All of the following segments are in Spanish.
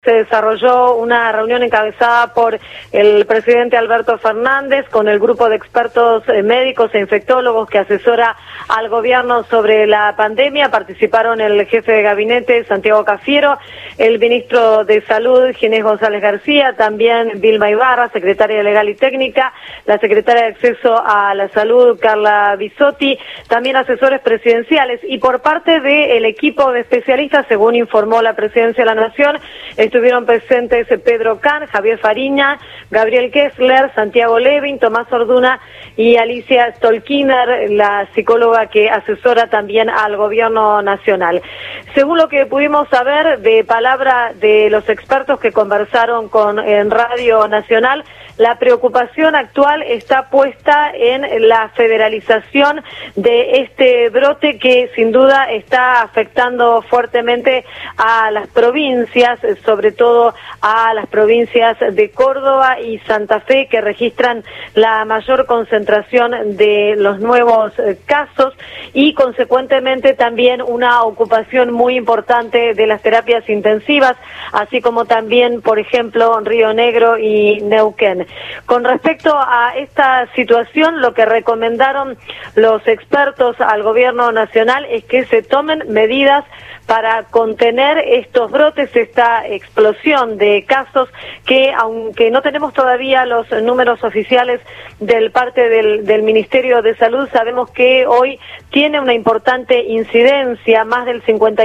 Se desarrolló una reunión encabezada por el presidente Alberto Fernández con el grupo de expertos médicos e infectólogos que asesora al gobierno sobre la pandemia. Participaron el jefe de gabinete Santiago Cafiero, el ministro de Salud Ginés González García, también Vilma Ibarra, secretaria Legal y Técnica, la secretaria de Acceso a la Salud Carla Bisotti, también asesores presidenciales. Y por parte del equipo de especialistas, según informó la Presidencia de la Nación, estuvieron presentes Pedro Can, Javier Fariña, Gabriel Kessler, Santiago Levin, Tomás Orduna y Alicia Stolkiner, la psicóloga que asesora también al gobierno nacional. Según lo que pudimos saber de palabra de los expertos que conversaron en Radio Nacional, la preocupación actual está puesta en la federalización de este brote que sin duda está afectando fuertemente a las provincias, sobre todo a las provincias de Córdoba y Santa Fe, que registran la mayor concentración de los nuevos casos y consecuentemente también una ocupación muy importante de las terapias intensivas, así como también, por ejemplo, Río Negro y Neuquén. Con respecto a esta situación, lo que recomendaron los expertos al gobierno nacional es que se tomen medidas para contener estos brotes, esta explosión de casos que, aunque no tenemos todavía los números oficiales del parte del Ministerio de Salud, sabemos que hoy tiene una importante incidencia. Más del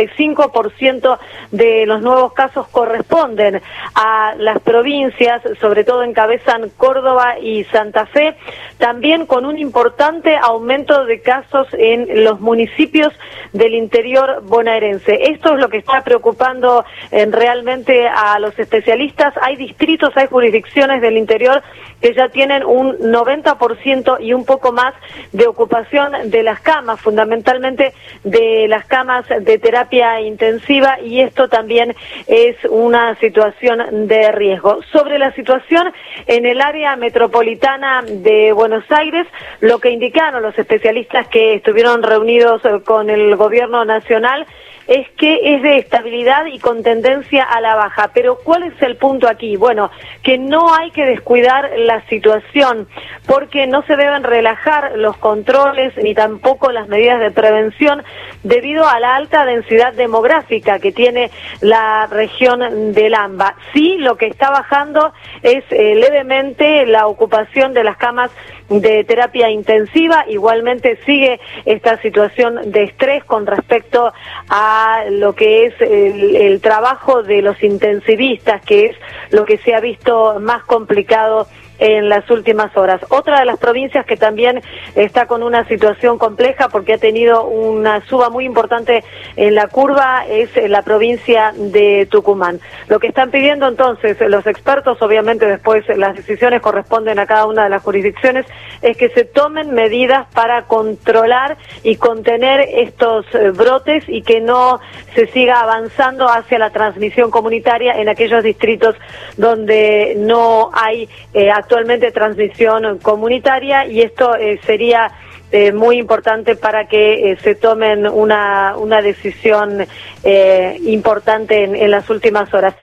55% de los nuevos casos corresponden a las provincias, sobre todo encabezan Córdoba y Santa Fe, también con un importante aumento de casos en los municipios del interior bonaerense. Esto es lo que está preocupando realmente a los especialistas. Hay distritos, hay jurisdicciones del interior que ya tienen un 90% y un poco más de ocupación de las camas, fundamentalmente de las camas de terapia intensiva, y esto también es una situación de riesgo. Sobre la situación en el área metropolitana de Buenos Aires, lo que indicaron los especialistas que estuvieron reunidos con el gobierno nacional es que es de estabilidad y con tendencia a la baja. Pero ¿cuál es el punto aquí? Bueno, que no hay que descuidar la situación, porque no se deben relajar los controles ni tampoco las medidas de prevención debido a la alta densidad demográfica que tiene la región del AMBA. Sí, lo que está bajando es levemente la ocupación de las camas de terapia intensiva. Igualmente sigue esta situación de estrés con respecto a lo que es el trabajo de los intensivistas, que es lo que se ha visto más complicado en las últimas horas. Otra de las provincias que también está con una situación compleja porque ha tenido una suba muy importante en la curva es la provincia de Tucumán. Lo que están pidiendo entonces los expertos, obviamente después las decisiones corresponden a cada una de las jurisdicciones, es que se tomen medidas para controlar y contener estos brotes y que no se siga avanzando hacia la transmisión comunitaria en aquellos distritos donde no hay actualmente transmisión comunitaria, y esto sería muy importante para que se tomen una decisión importante en las últimas horas.